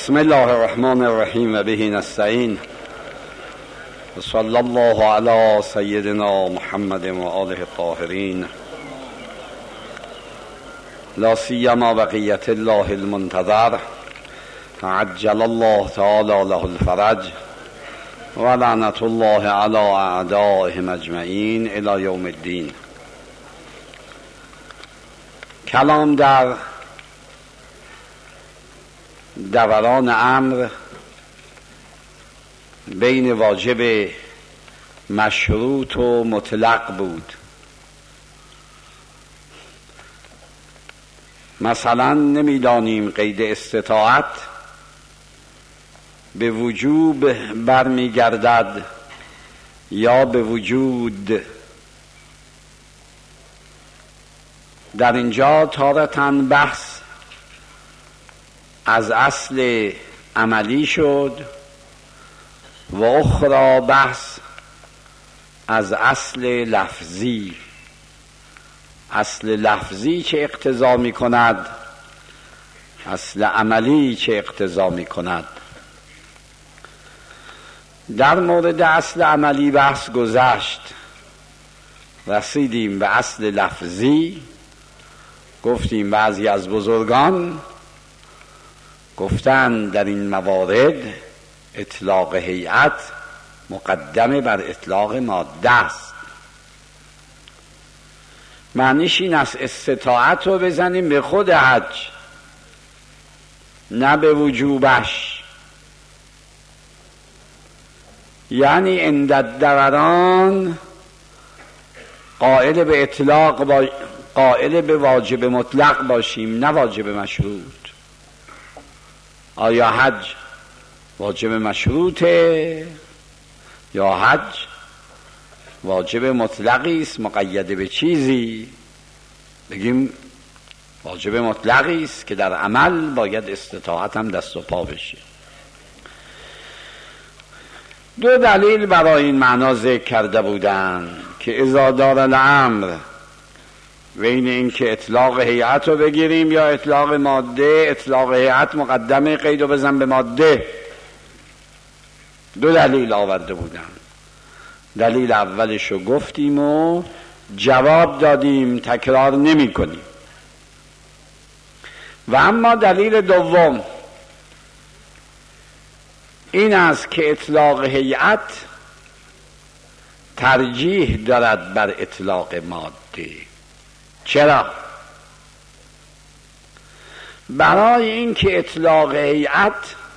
بسم الله الرحمن الرحیم و به نستعین و صلی الله علی سیدنا محمد و آله الطاهرین لا سیما بقیت الله المنتظر عجل الله تعالی له الفرج و لعنت الله علی اعدائهم اجمعین الی یوم الدین. کلام در دوران امر بین واجب مشروط و مطلق بود. مثلا نمیدانیم قید استطاعت به وجوب برمیگردد یا به وجود. در اینجا تارةً بحث از اصل عملی شد و اخرى بحث از اصل لفظی. اصل لفظی چه اقتضا می کند، اصل عملی چه اقتضا می کند. در مورد اصل عملی بحث گذشت، رسیدیم به اصل لفظی. گفتیم بعضی از بزرگان گفتن در این موارد اطلاق هیئت مقدم بر اطلاق ماده است. معنیش این است استطاعت رو بزنیم به خود حج، نه به وجوبش. یعنی عند الدوران قائل به اطلاق قائل به واجب مطلق باشیم، نه واجب مشروط. آیا حج واجب مشروطه یا حج واجب مطلقی است مقید به چیزی؟ بگیم واجب مطلقی است که در عمل باید استطاعت هم دست و پا بشه. دو دلیل برای این معنا ذکر کرده بودند که اذا دار الامر، بین این که اطلاق هیئت رو بگیریم یا اطلاق ماده. اطلاق هیئت مقدمه قید رو بزن به ماده. دو دلیل آورده بودن. دلیل اولش رو گفتیم و جواب دادیم، تکرار نمی کنیم. و اما دلیل دوم این است که اطلاق هیئت ترجیح دارد بر اطلاق ماده. چرا؟ برای اینکه اطلاق هیئت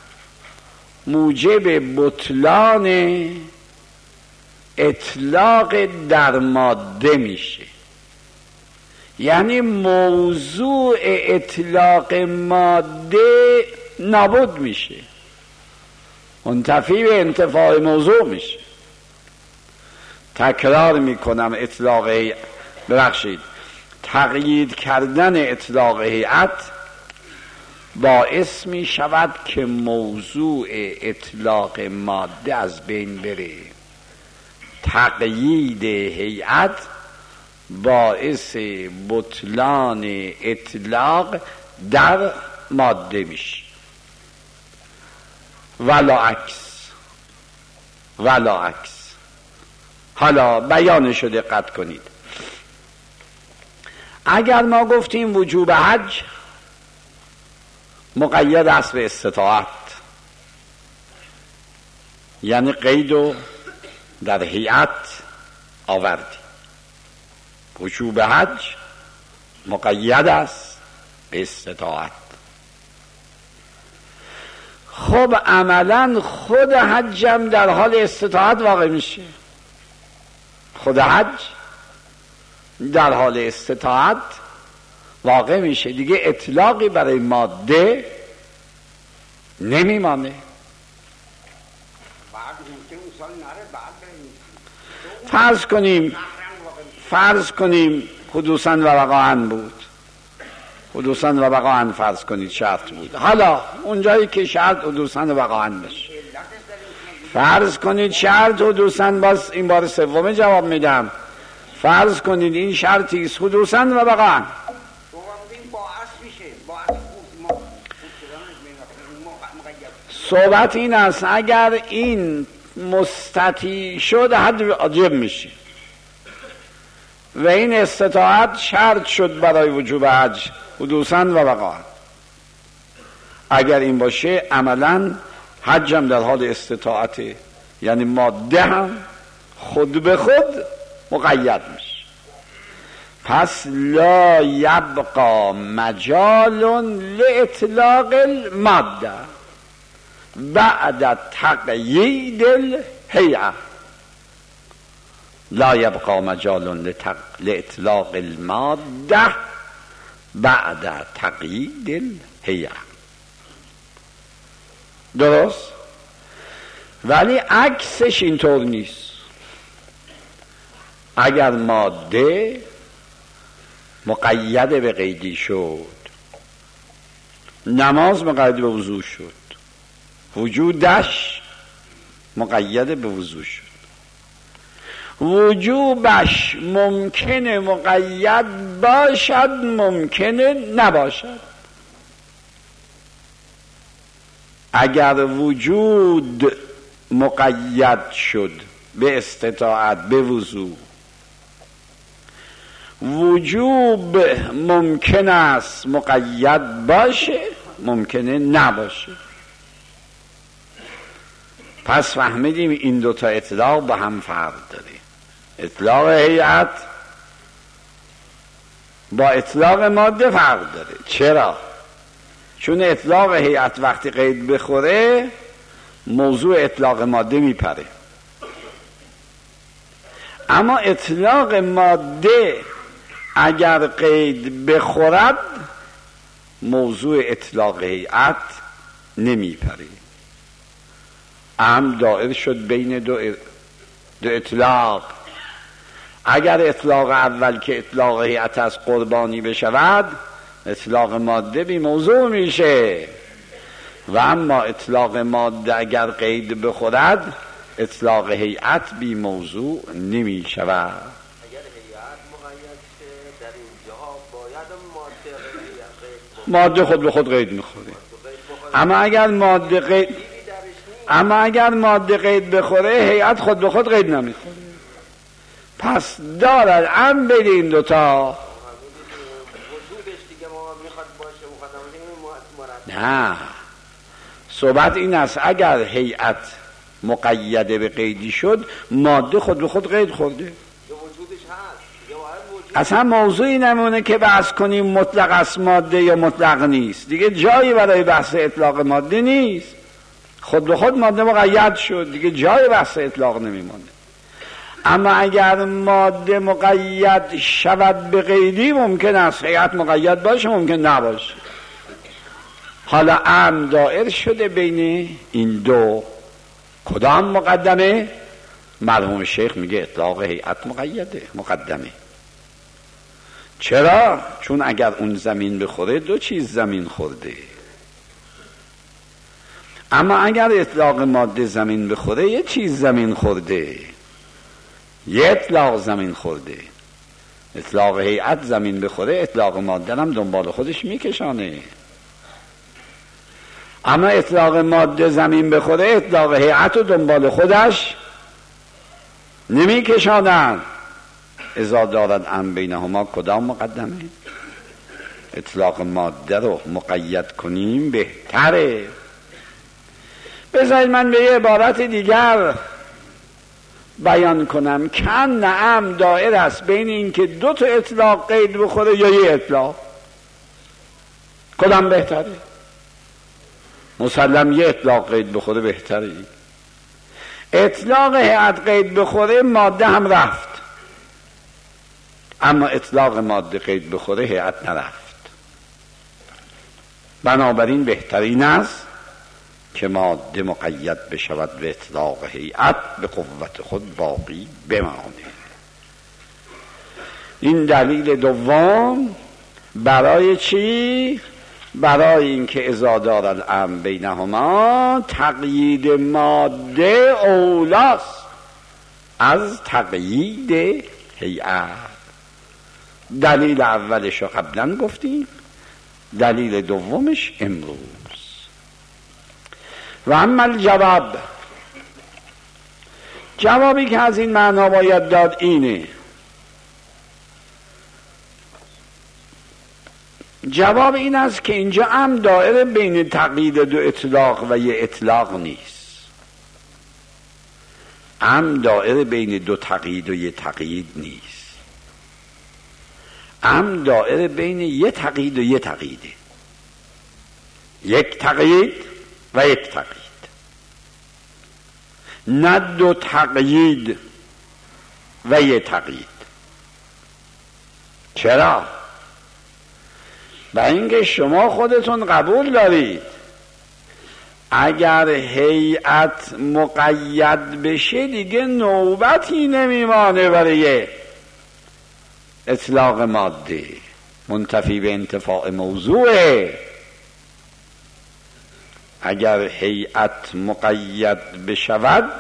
موجب بطلان اطلاق در ماده میشه. یعنی موضوع اطلاق ماده نابود میشه، منتفی به انتفاع موضوع میشه. تکرار میکنم، اطلاق تقیید کردن اطلاق هیئت باعث می شود که موضوع اطلاق ماده از بین بره. تقیید هیئت باعث بطلان اطلاق در ماده میشه. ولا عکس. حالا بیانش رو دقت کنید. اگر ما گفتیم وجوب حج مقید است به استطاعت، یعنی قیدو در هیئت آوردیم. وجوب حج مقید است به استطاعت. خب عملا خود حجم در حال استطاعت واقع میشه. خود حج در حال استطاعت واقع میشه دیگه. اطلاقی برای ماده نمیمانه. فرض کنیم حدوثاً و وقاعاً بود. حدوثاً و وقاعاً فرض کنید شرط بود. حالا اونجایی که شرط حدوثاً و وقاعاً بشه، فرض کنید شرط حدوثاً، باز این بار سوم جواب میدم، فرض کنید این شرطی است حدوثاً و وقاعاً. صحبت این است اگر این مستطیع شد حد واجب میشه و این استطاعت شرط شد برای وجوب حج حدوثاً و وقاعاً. اگر این باشه عملاً حج هم در حال استطاعته، یعنی ماده هم خود به خود مقید میشه. پس لا یبقى مجال لاطلاق الماده بعد تقیید الهیئه. لا یبقى مجال لاطلاق الماده بعد تقیید الهیئه. درست؟ ولی عکسش اینطور نیست. اگر ماده مقید به قیدی شد، نماز مقید به وضو شد، وجودش مقید به وضو شد، وجوبش ممکنه مقید باشد ممکنه نباشد. اگر وجود مقید شد به استطاعت به وضو، وجوب ممکن است مقید باشه ممکنه نباشه. پس فهمیدیم این دوتا اطلاق با هم فرق داره. اطلاق هیئت با اطلاق ماده فرق داره. چرا؟ چون اطلاق هیئت وقتی قید بخوره موضوع اطلاق ماده میپره، اما اطلاق ماده اگر قید بخورد موضوع اطلاق هیئت نمیپره. هم دائر شد بین دو اطلاق. اگر اطلاق اول که اطلاق هیئت از قربانی بشود اطلاق ماده بی موضوع میشه، و اما اطلاق ماده اگر قید بخورد اطلاق هیئت بی موضوع نمی شود. اگر هیئت مقید شه در اینجا باید ماده خود به خود قید میخوره. اما اگر ماده قید بخوره هیئت خود به خود قید نمیخوره. پس دارد هم بین این دوتا. نه، صحبت این است اگر هیئت مقیده به قیدی شد ماده خود به خود قید خورده. اصلا موضوعی نمونه که بحث کنیم مطلق است ماده یا مطلق نیست. دیگه جایی برای بحث اطلاق ماده نیست. خود به خود ماده مقید شد، دیگه جای بحث اطلاق نمیمونه. اما اگر ماده مقید شود به قیدی ممکن است هیئت مقید باشه ممکن نباشه. حالا امر دائر شده بین این دو، کدام مقدمه؟ مرحوم شیخ میگه اطلاق هیئت مقدمه. چرا؟ چون اگر اون زمین بخوره دو چیز زمین خورده. اما اگر اطلاق ماده زمین بخوره یه چیز زمین خورده، یه اطلاق زمین خورده. اطلاق هیئت زمین بخوره اطلاق ماده هم دنبال خودش میکشانه. اما اطلاق ماده زمین بخوره اطلاق هیئت رو دنبال خودش نمیکشانن. اذا دارد امر بینهما کدام مقدمه؟ اطلاق ماده رو مقید کنیم بهتره. بذارید من به یه عبارت دیگر بیان کنم. کن امر دائر است بین این که دو تا اطلاق قید بخوره یا یه اطلاق. کدام بهتره؟ مسلم یه اطلاق قید بخوره بهتره. اطلاق هیئت قید بخوره ماده هم رفت، اما اطلاق ماده قید بخوره هیئت نرفت. بنابراین بهترین است که ماده مقید بشود به اطلاق هیئت به قوت خود باقی بمانه. این دلیل دوم. برای چی؟ برای اینکه اذا دار الامر بینهما تقیید ماده اولاست از تقیید هیئت. دلیل اولش رو قبلا گفتیم، دلیل دومش امروز. و اما الجواب، جوابی که از این معنا باید داد اینه، جواب این است که اینجا هم دائره بین تقیید دو اطلاق و یه اطلاق نیست، هم دائره بین دو تقیید و یه تقیید نیست، هم دائره بین یه تقیید و یه تقییده، یک تقیید و یک تقیید، نه دو تقیید و یه تقیید. چرا؟ برای اینکه شما خودتون قبول دارید اگر هیئت مقید بشه دیگه نوبتی نمیمانه برای اطلاق ماده، منتفی به انتفاع موضوعه. اگر هیئت مقید بشود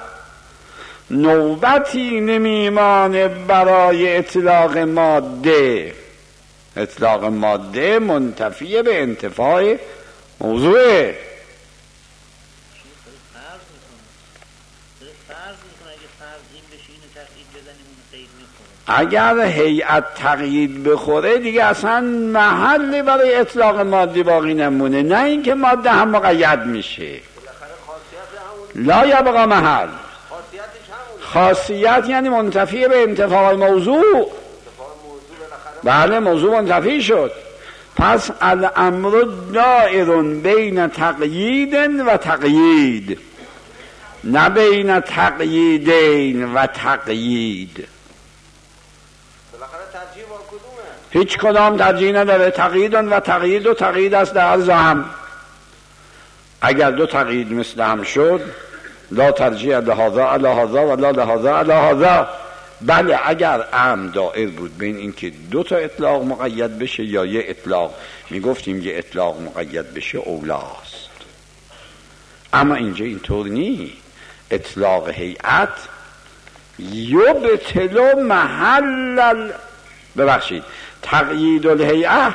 نوبتی نمیمانه برای اطلاق ماده، اطلاق ماده منتفی به انتفاع موضوعه. اگر هیئت تقیید بخوره دیگه اصلا محلی برای اطلاق مادی باقی نمونه، نه اینکه ماده هم مقید میشه، لا یبقا محل. خاصیت یعنی منتفی به انتفاع موضوع. بله موضوع منتفی شد. پس الامر دائر بین تقیید و تقیید، نه بین تقییدین و تقیید. هیچ کدام ترجیح نداره. تقیید و تقیید و تقیید است در عرض هم. اگر دو تقیید مثل هم شد لا ترجیح لهذا علی هذا و لا لهذا علی هذا. بله اگر ام دائر بود بین اینکه دو تا اطلاق مقید بشه یا یه اطلاق، میگفتیم یه اطلاق مقید بشه اولاست. اما اینجا اینطور نی. اطلاق هیئت یبطل محل تقیید الهیئه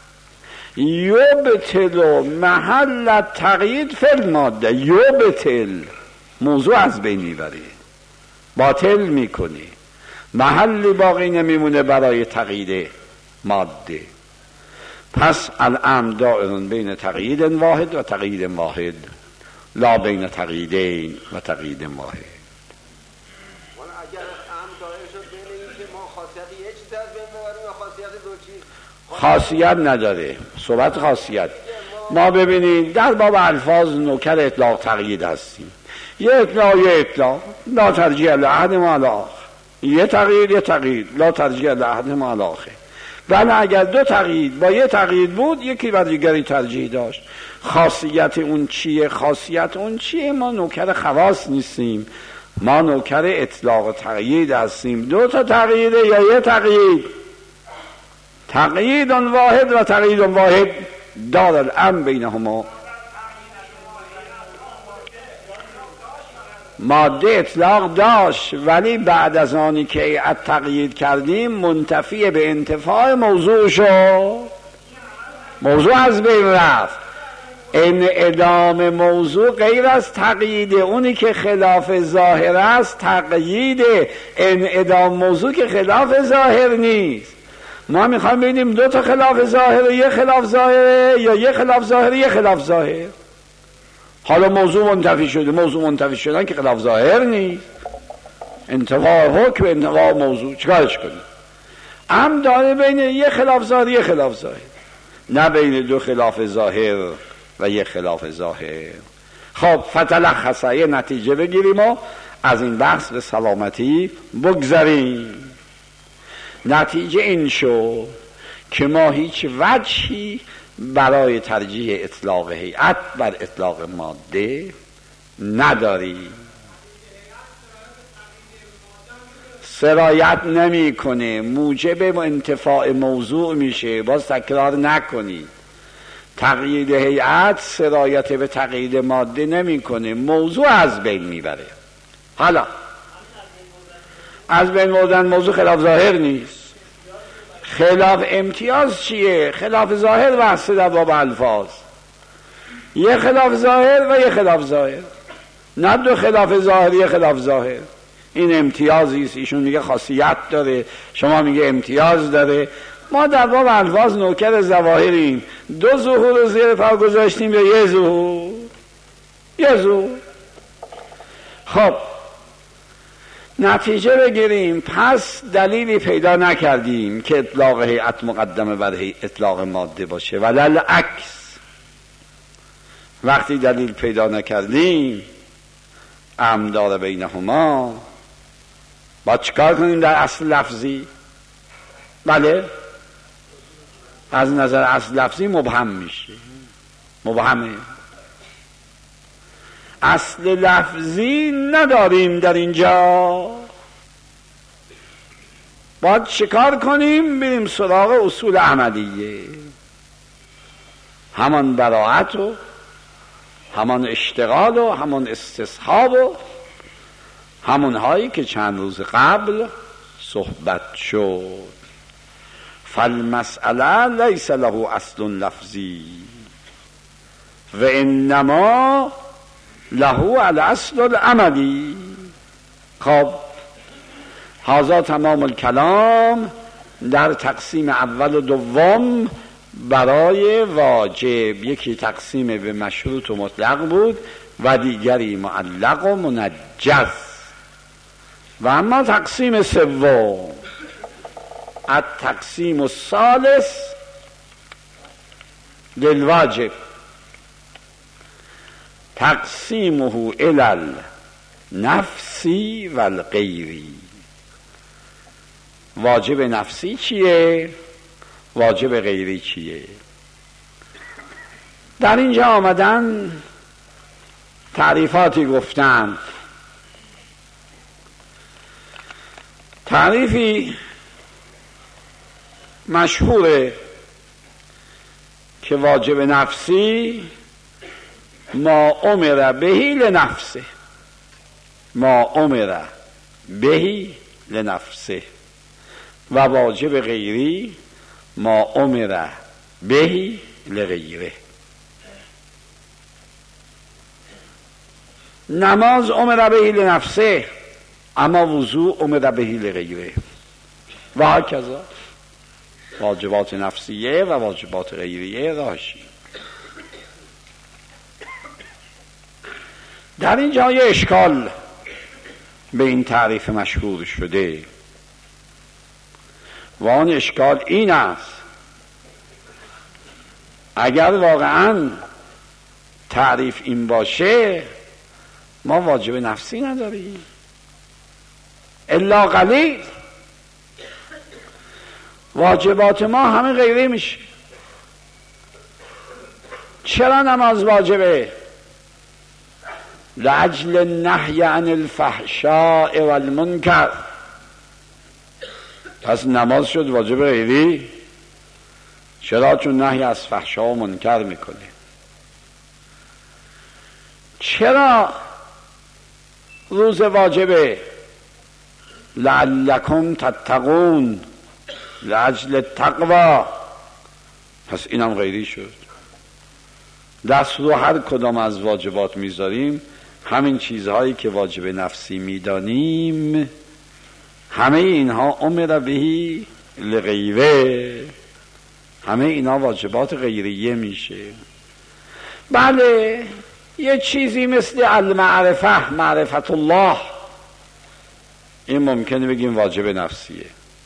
یبطل محل تقیید فی الماده. یبطل موضوع از بین میبره، باطل میکنه، محلی باقی نمیمونه برای تقیید ماده. پس الامر دائر بین تقیید واحد و تقیید واحد، لا بین تقییدین و تقیید واحد. اگر امر دائر شد بین اینکه ما خاصیت یک چیز از بین ببریم یا خاصیت دو چیز، خاصیت نداره. صحبت خاصیت ما ببینید در باب الفاظ نوکر اطلاق تقیید هستیم. یه اطلاق لا ترجیح لأحد ما علی آخر، یه تقیید لا ترجیح لأحد ما علی آخر. بله اگر دو تقیید با یه تقیید بود یکی بر دیگری ترجیح داشت. خاصیت اون چیه؟ ما نوکر خواص نیستیم، ما نوکر اطلاق تقیید هستیم. دو تا تقییده یا یه تقیید واحد و تقیید واحد دار الامر بینهما. ماده اطلاق داشت ولی بعد از آنی که تقیید کردیم منتفی به انتفاع موضوع شد، موضوع از بین رفت. انعدام موضوع غیر از تقیید، اونی که خلاف ظاهر است تقیید، انعدام موضوع که خلاف ظاهر نیست. ما میخوایم ببینیم دو تا خلاف ظاهر، یه خلاف ظاهر یا یه خلاف ظاهر یه خلاف ظاهر. حالا موضوع منتفی شدن که خلاف ظاهر نیست، انتفاع حکم انتفاع موضوع، چیکارش کنیم؟ هم داره بین یه خلاف ظاهر نه بین دو خلاف ظاهر و یه خلاف ظاهر. خب فتلخصه یه نتیجه بگیریم و از این بحث به سلامتی بگذاریم. نتیجه این شو که ما هیچ وجهی برای ترجیح اطلاق هیئت بر اطلاق ماده نداریم. سرایت نمیکنه، موجب انتفاع موضوع میشه. باز تکرار نکنید، تقیید هیئت سرایت به تقیید ماده نمیکنه، موضوع از بین میبره. حالا از بین بردن موضوع خلاف ظاهر نیست. خلاف امتیاز چیه؟ خلاف ظاهر بحث در باب الفاظ. یه خلاف ظاهر و یه خلاف ظاهر، نه دو خلاف ظاهر یه خلاف ظاهر. این امتیازی است، ایشون میگه خاصیت داره، شما میگه امتیاز داره. ما در باب الفاظ نوکر ظواهریم. دو ظهور رو زیر پا گذاشتیم یا یه ظهور؟ یه ظهور. خب نتیجه بگیریم، پس دلیلی پیدا نکردیم که اطلاق هیئت مقدمه بر اطلاق ماده باشه، ولل عکس. وقتی دلیل پیدا نکردیم امدار بینهما، با چیکار کنیم در اصل لفظی؟ بله، از نظر اصل لفظی مبهم میشه، مبهمه. اصل لفظی نداریم در اینجا، باید چیکار کنیم؟ بریم سراغ اصول عملیه، همان براءت و همان اشتغال و همان استصحاب و همون هایی که چند روز قبل صحبت شد. فالمسئله لیس له اصل لفظی و انما له الاصل العملی. خب هذا تمام الکلام در تقسیم اول و دوم برای واجب. یکی تقسیم به مشروط و مطلق بود و دیگری معلق و منجز. و اما تقسیم سوم، التقسیم الثالث للواجب، تقسیمه الی النفسی و الغیری. واجب نفسی چیه؟ واجب غیری چیه؟ در اینجا آمدن تعریفاتی گفتن. تعریفی مشهوره که واجب نفسی ما امر بهی لنفسه، ما امر بهی لنفسه، و واجب غیری ما امر بهی لغیره. نماز امر بهی لنفسه، اما وضوء امر بهی لغیره، و هکذا واجبات نفسیه و واجبات غیریه راشی. در اینجا یه اشکال به این تعریف مشهور شده و آن اشکال این است: اگر واقعا تعریف این باشه ما واجب نفسی نداریم الا قلیل، واجبات ما همه غیره میشه. چرا نماز واجبه؟ لاجل النهی عن الفحشاء والمنکر. پس نماز شد واجب غیری. چرا؟ چون نهی از فحشا و منکر میکنه. چرا روز واجبه؟ لعلکم تتقون، لاجل التقوا. پس اینم غیری شد. دست رو هر کدام از واجبات میذاریم، همین چیزهایی که واجب نفسی میدانیم همه اینها امر بهی لغیره، همه اینا واجبات غیریه میشه. بله، یه چیزی مثل المعرفه، معرفت الله، این ممکنه بگیم واجب نفسیه.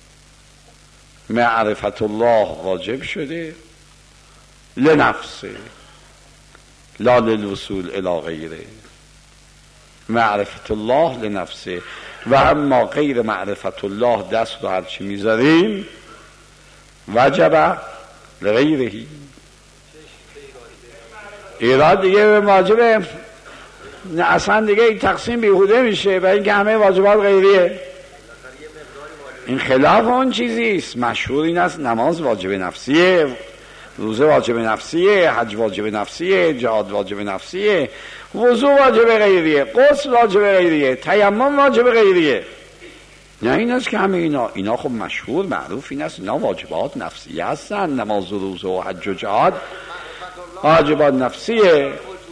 معرفت الله واجب شده لنفسه لا للوصول الی غیره. معرفت الله لنفسه، و اما غیر معرفت الله دست رو هرچی میذاریم وجب لغیرهی. ایراد دیگه واجبه، اصلا دیگه این تقسیم بیهوده میشه برای اینکه همه واجبات غیریه. این خلاف اون چیزیست. مشهور این است نماز واجب نفسیه، روزه واجب نفسیه، حج واجب نفسیه، جهاد واجب نفسیه، وضو واجب غیریه، غسل واجب غیریه، تیمم واجب غیریه. نه این است که همه اینا خب مشهور معروف این است اینا واجبات نفسیه هستن، نماز و روزه و حج و جهاد. واجبات نفسیه. بالاخره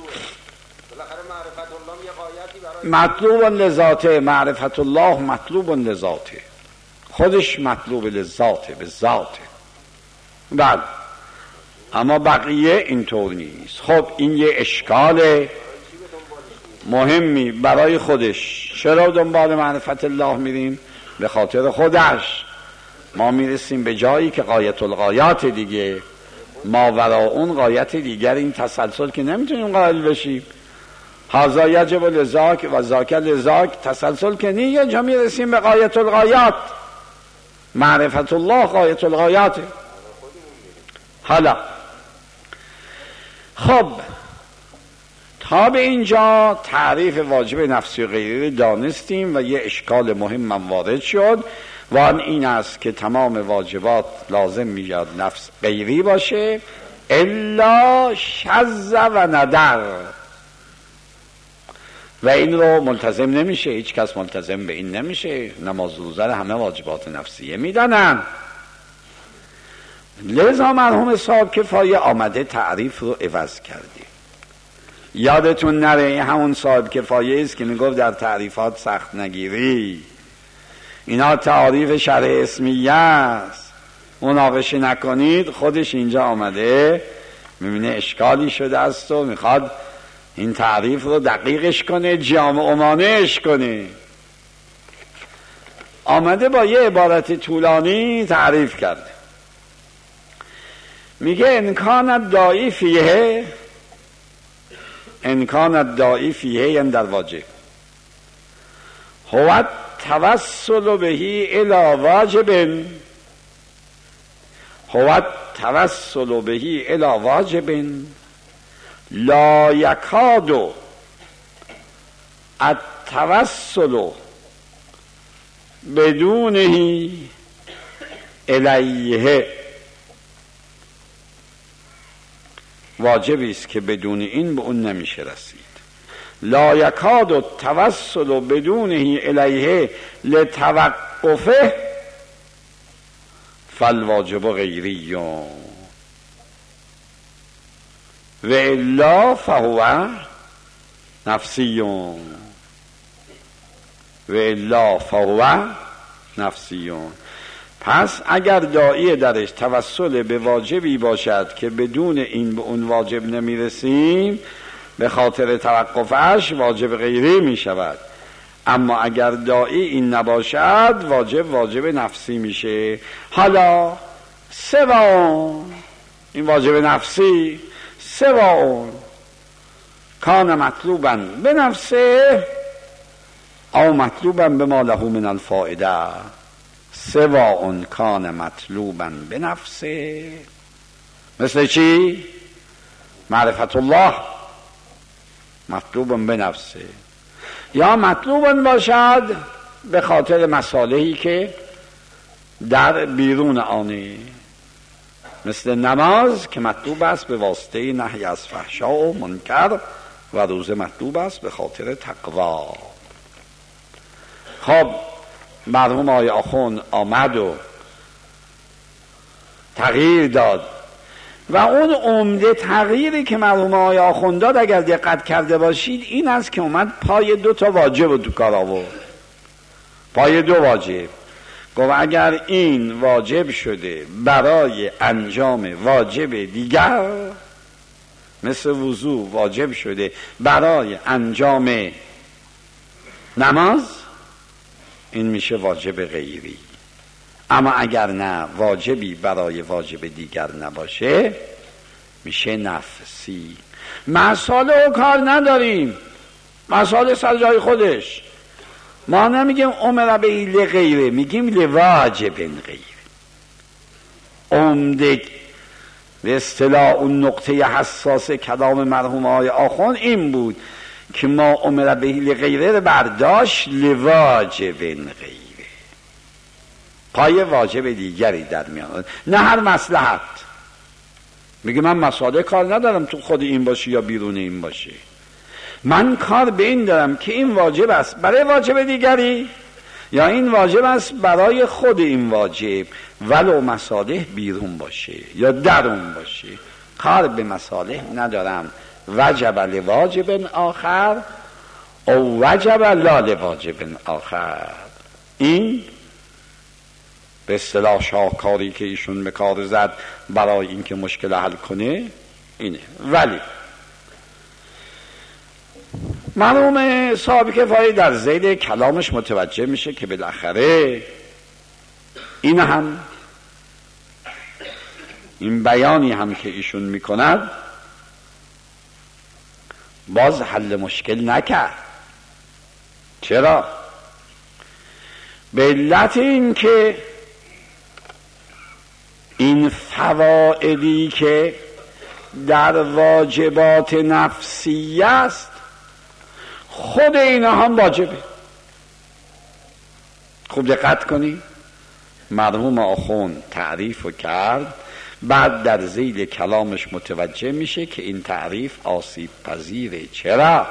معرفت الله یه غایتی برای مطلوب لذاته، معرفت الله مطلوب لذاته، خودش مطلوب لذاته، به ذاته. بله، اما بقیه اینطور نیست. خب این یه اشکال مهمی برای خودش. چرا دنبال معرفت الله میریم؟ به خاطر خودش. ما میرسیم به جایی که غایت الغایات دیگه، ما ورا اون غایت دیگر، این تسلسل که نمیتونیم قائل بشیم. هذا یجب لذاک و ذاک لذاک، تسلسل که نی. یه جا میرسیم به غایت الغایات، معرفت الله غایت الغایاته. حالا خب تا به اینجا تعریف واجب نفسی و غیری دانستیم و یه اشکال مهم وارد شد و آن این است که تمام واجبات لازم میاد نفس غیری باشه الا شذ و ندر، و این رو ملتزم نمیشه، هیچ کس ملتزم به این نمیشه. نماز روزه همه واجبات نفسیه میدانن. لذا مرحوم صاحب کفایه آمده تعریف رو عوض کرده. یادتون نره همون صاحب کفایه است که میگفت در تعریفات سخت نگیری، اینا تعریف شرح اسمیه است، مناقشه نکنید. خودش اینجا آمده میبینه اشکالی شده است و میخواد این تعریف رو دقیقش کنه، جامع و مانعش کنه. آمده با یه عبارت طولانی تعریف کرده. میگه انکان دائی فیه، انکان دائی فیه یعنی در واجب، هو توسل بهی الی واجب، هو توسل بهی الی واجب لا یکاد التوسل بدونه الیه، واجبی است که بدون این به اون نمیشه رسید. لا یکاد التوسل بدونه الیه لتوقفه فالواجب غیری و الا فهو نفسی و الا فهو نفسی. پس اگر داعی درش توسل به واجبی باشد که بدون این به اون واجب نمیرسیم، به خاطر توقفش واجب غیری می شود. اما اگر داعی این نباشد واجب نفسی میشه. حالا سوا این واجب نفسی سوا کان مطلوبا به نفسه او مطلوبا به ما له من الفائده، سوا کان مطلوبا به نفسه، مثل چی؟ معرفت الله مطلوبا به نفسه، یا مطلوبا باشد به خاطر مصالحی که در بیرون آنه، مثل نماز که مطلوب است به واسطه نهی از فحشا و منکر، و روزه مطلوب است به خاطر تقوا. خب مرحوم آقای آخوند آمد و تغییر داد و اون عمده تغییری که مرحوم آقای آخوند داد اگر دقت کرده باشید این است که اومد پای 2 واجب رو تو کار آورد. پای 2 واجب گفت اگر این واجب شده برای انجام واجب دیگر، مثل وضو واجب شده برای انجام نماز، این میشه واجب غیری. اما اگر نه واجبی برای واجب دیگر نباشه میشه نفسی. مساله و کار نداریم، مساله سر جای خودش. ما نمیگیم امر به لغیره، میگیم لواجب غیر. عمده به اصطلاح اون نقطه حساس کلام مرحوم آقای آخوند این بود که ما امر به لغیره رو برداشت لواجب غیره، پای واجب دیگری در میاد، نه هر مصلحت. میگه من مساله کار ندارم تو خود این باشه یا بیرون این باشه، من کار به این دارم که این واجب است برای واجب دیگری یا این واجب است برای خود این واجب، ولو مصالح بیرون باشه یا درون باشه. کار به مصالح ندارم. وجب لواجب آخر او وجب لا لواجب آخر. این به اصطلاح شاهکاری که ایشون به کار زد برای اینکه مشکل حل کنه اینه. ولی مرحوم صاحب کفایی در ذیل کلامش متوجه میشه که بالاخره این هم این بیانی هم که ایشون میکند باز حل مشکل نکرد. چرا؟ به علت این که این فوائدی که در واجبات نفسی است خود اینا هم واجبه. خوب دقت کنی، مرحوم آخوند تعریف رو کرد، بعد در ذیل کلامش متوجه میشه که این تعریف آسیب پذیره. چرا؟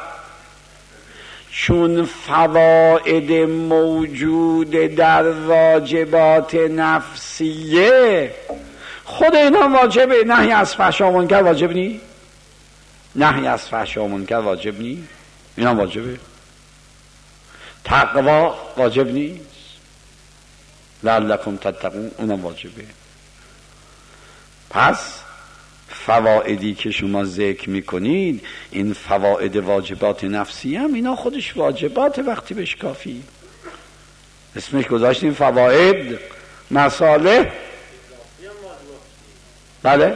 چون فواید موجود در واجبات نفسیه خود اینا واجبه. نهی از فحشا و منکر واجب نی؟ نهی از فحشا و منکر واجب نی؟ اینا واجبه. تقوا واجب نیست؟ لعلکم تتقون اونم واجبه. پس فوائدی که شما ذکر میکنید این فواید واجبات نفسی هم اینا خودش واجبات وقتی بهش کافی اسمش گذاشتیم فواید مصالح. بله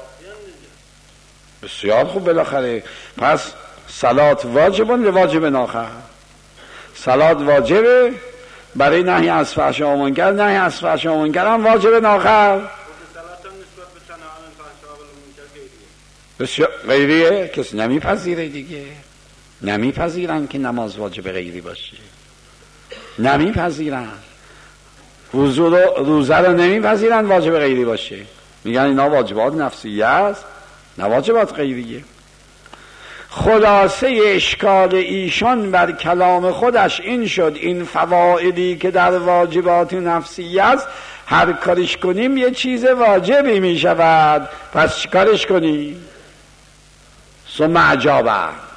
بسیار خوب. بالاخره پس صلات واجبون لواجب آخر. صلات واجبه برای نهی از فحشا و منکر، نهی از فحشا و منکر هم واجب آخر. بسیار غیریه کسی نمیپذیره دیگه. نمیپذیرن که نماز واجب غیری باشه، نمیپذیرن. روزه رو نمیپذیرن واجب غیری باشه، میگن اینا واجبات نفسیه است نه واجبات غیریه. خلاصه اشکال ایشان بر کلام خودش این شد این فوائدی که در واجبات نفسیه است هر کارش کنیم یه چیز واجبی میشود، پس چیکارش کنیم؟ ثم عجابه.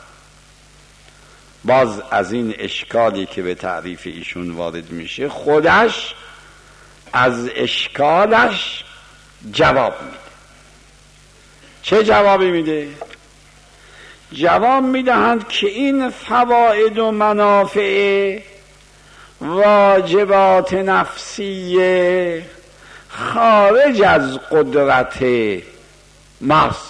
باز از این اشکالی که به تعریف ایشون وارد میشه خودش از اشکالش جواب میده. چه جوابی میده؟ جواب میدهند که این فواید و منافع واجبات نفسیه خارج از قدرت ماست.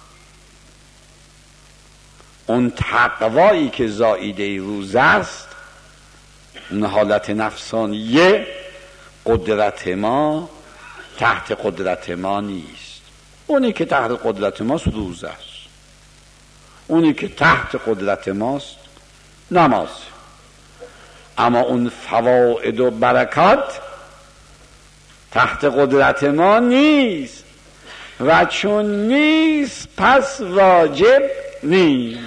اون تقوایی که زائیده روز است اون حالت نفسانیه قدرت ما تحت قدرت ما نیست. اونی که تحت قدرت ماست روز است، اونی که تحت قدرت ماست نماز. اما اون فواید و برکات تحت قدرت ما نیست و چون نیست پس واجب نیست.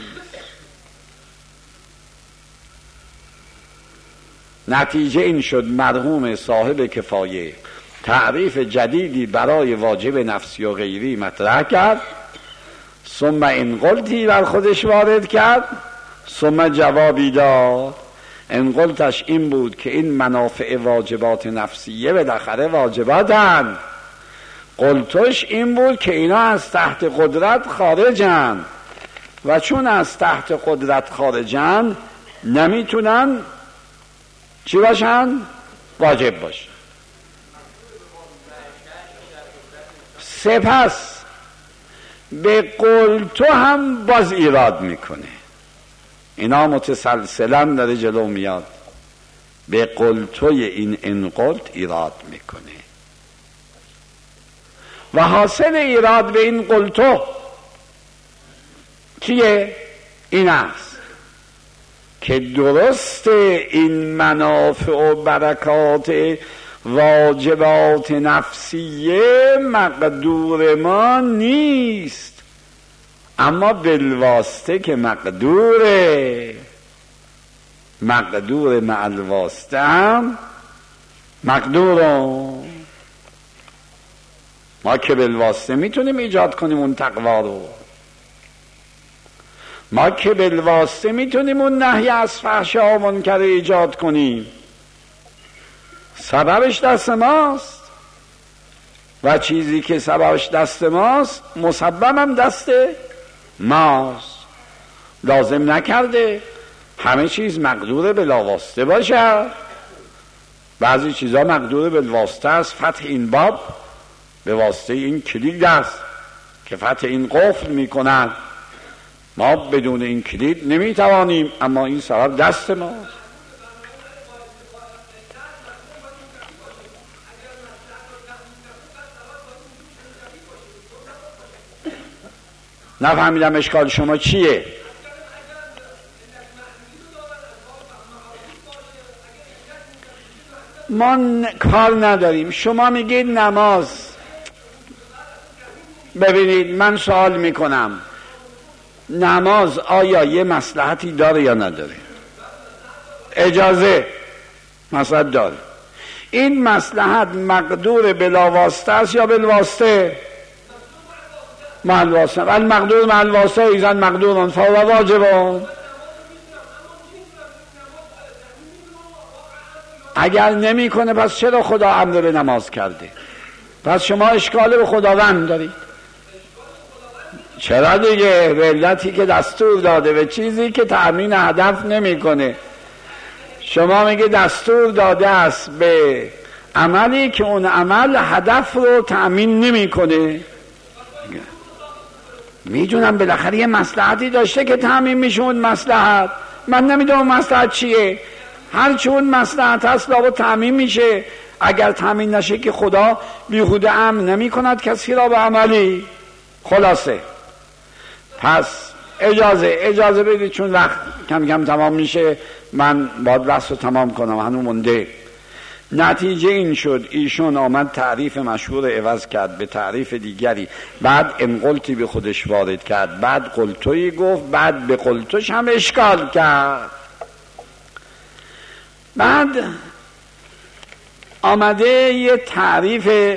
نتیجه این شد مرحوم صاحب کفایه تعریف جدیدی برای واجب نفسی و غیری مطرح کرد، ثم این قلتی بر خودش وارد کرد، ثم جوابی داد. این قلتش این بود که این منافع واجبات نفسیه بالاخره واجباتن. قلتش این بود که اینا از تحت قدرت خارجن و چون از تحت قدرت خارجن نمیتونن چی باشن؟ واجب باشن. سپس به قول تو هم باز ایراد میکنه. اینا متسلسلا داره جلو میاد. به قول توی این انقلت ایراد میکنه و حاصل ایراد به این قول تو چیه؟ این است که درست این منافع و برکات واجبات نفسیه مقدور ما نیست، اما بالواسطه که مقدور مع الواسطه هم مقدور. ما که بالواسطه میتونیم ایجاد کنیم اون تقوا رو، ما که بالواسطه میتونیم اون نهی از فحشا و منکر ایجاد کنیم. سببش دست ماست و چیزی که سببش دست ماست مسببم دست ماست. لازم نکرده همه چیز مقدور بلاواسطه باشه، بعضی چیزا مقدور بالواسطه است. فتح این باب به واسطه این کلید است که فتح این قفل میکنند. ما بدون این کلید نمیتوانیم، اما این سبب دست ماست. نفهمیدم اشکال شما چیه؟ ما کار نداریم. شما میگید نماز. ببینید من سوال میکنم، نماز آیا یه مصلحتی داره یا نداره؟ اجازه مصلحت داره. این مصلحت مقدور بلاواسطه است یا بالواسطه؟ محل واسطه. المقدور محل واسطه ایزن مقدوران فهو واجبان. اگر نمی کنه پس چرا خدا امر به نماز کرده؟ پس شما اشکال به خداوند دارید. چرا دیگه؟ به علتی که دستور داده به چیزی که تأمین هدف نمی کنه. شما میگه دستور داده است به عملی که اون عمل هدف رو تأمین نمی کنه. میدونم بالاخره یه مصلحتی داشته که تأمین میشه اون مصلحت. من نمیدونم مصلحت چیه. هر چون مصلحت هست لابد تأمین میشه. اگر تأمین نشه که خدا بیهوده امر نمی کند کسی را به عملی. خلاصه پس اجازه بدید چون وقت کم کم تمام میشه، من باید بحث رو تمام کنم، هنوز مونده. نتیجه این شد ایشون آمد تعریف مشهور عوض کرد به تعریف دیگری، بعد انقلتی به خودش وارد کرد، بعد قلتوی گفت، بعد به قلتوش هم اشکال کرد. بعد آمده یه تعریف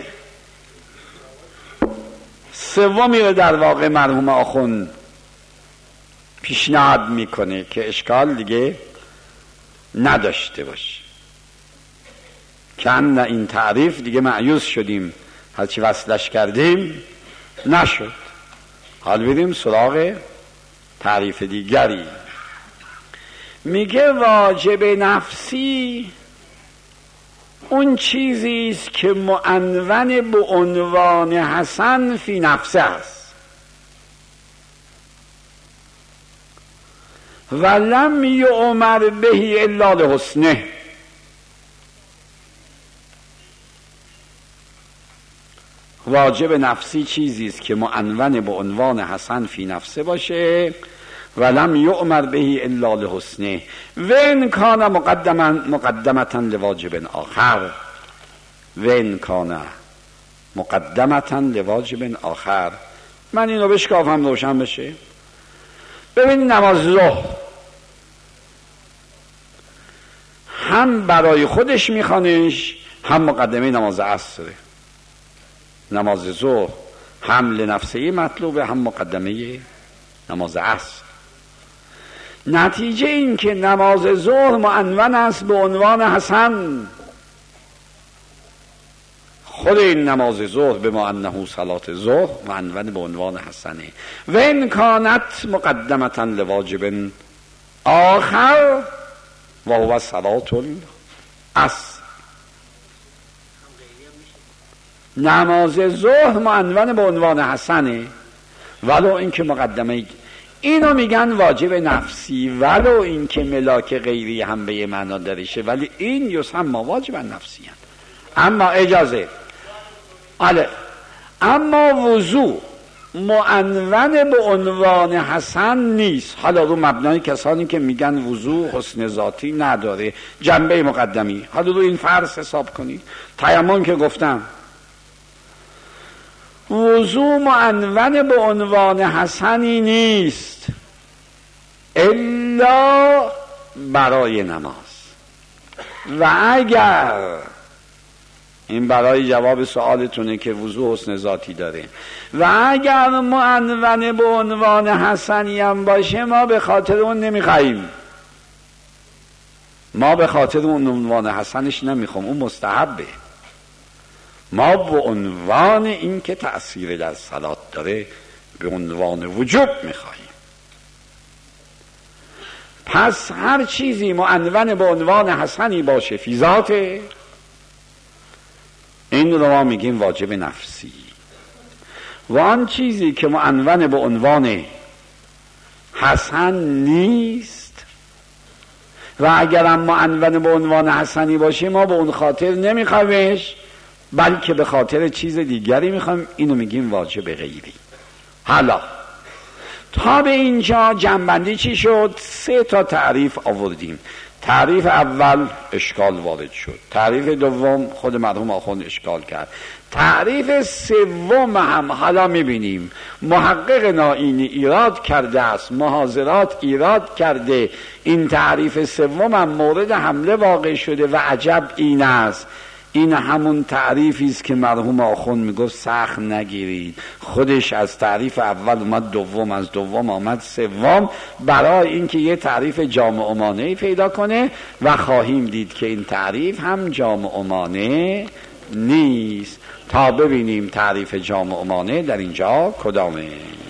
سومی رو در واقع مرحوم آخوند پیشنهاد میکنه که اشکال دیگه نداشته باشه. کن این تعریف دیگه مایوس شدیم، هرچی وصلش کردیم نشد. حال بریم سراغ تعریف دیگری. میگه واجب نفسی اون چیزی است که معنون به عنوان حسن فی نفسه است و لم یؤمر به الا لحسنه. واجب نفسی چیزی است که معنون به عنوان حسن فی نفسه باشه و لم یؤمر به الا لحسنه و ان کان مقدمتا لواجب آخر. و ان کان مقدمتا لواجب آخر. من اینو بشکافم روشن بشه. ببین نماز ظهر هم برای خودش میخوانش، هم مقدمه نماز عصره. نماز ظهر هم لنفسه مطلوبه، هم مقدمه نماز عصر. نتیجه این که نماز ظهر معنون است به عنوان حسن. خود این نماز ظهر به ما انه صلات ظهر معنون به عنوان حسنه. و ان کانت مقدمتا لواجب آخر و هو صلات العصر. نماز ظهر معنون به عنوان حسنه ولو اینکه مقدمه. اینو میگن واجب نفسی ولو اینکه ملاک غیری هم به یه معنا داریشه، ولی این یسمى واجب نفسی هست. اما اجازه اما وضو معنون به عنوان حسن نیست. حالا رو مبنای کسانی که میگن وضو حسن ذاتی نداره، جنبه مقدمی، حالا رو این فرض حساب کنید. تیمم که گفتم وضو معنون به عنوان حسنی نیست الا برای نماز. و اگر این برای جواب سوالتونه که وضوح حسن ذاتی داره. و اگر معنون به عنوان حسنی هم باشه ما به خاطر اون نمیخواییم، ما به خاطر اون عنوان حسنش نمیخوام، اون مستحبه. ما به عنوان این که تأثیر در صلات داره به عنوان وجوب میخواییم. پس هر چیزی معنون به عنوان حسنی باشه فی ذاته، این رو ما میگیم واجب نفسی. و آن چیزی که معنون به عنوان حسن نیست و اگرم معنون به عنوان حسنی باشه ما به اون خاطر نمیخوایمش، بلکه به خاطر چیز دیگری میخوایم، اینو میگیم واجب غیری. حالا تا به اینجا جنبندی چی شد؟ 3 تا تعریف آوردیم. تعریف اول اشکال وارد شد، تعریف دوم خود مرحوم آخوند اشکال کرد، تعریف سوم هم حالا میبینیم محقق نائینی ایراد کرده است، محاضرات ایراد کرده، این تعریف سوم هم مورد حمله واقع شده. و عجب این است، این همون تعریفی است که مرحوم آخوند میگفت سخت نگیرید، خودش از تعریف اول اومد دوم، از دوم آمد سوم، برای اینکه یه تعریف جامع و مانعی پیدا کنه. و خواهیم دید که این تعریف هم جامع و مانع نیست. تا ببینیم تعریف جامع و مانع در اینجا کدامه.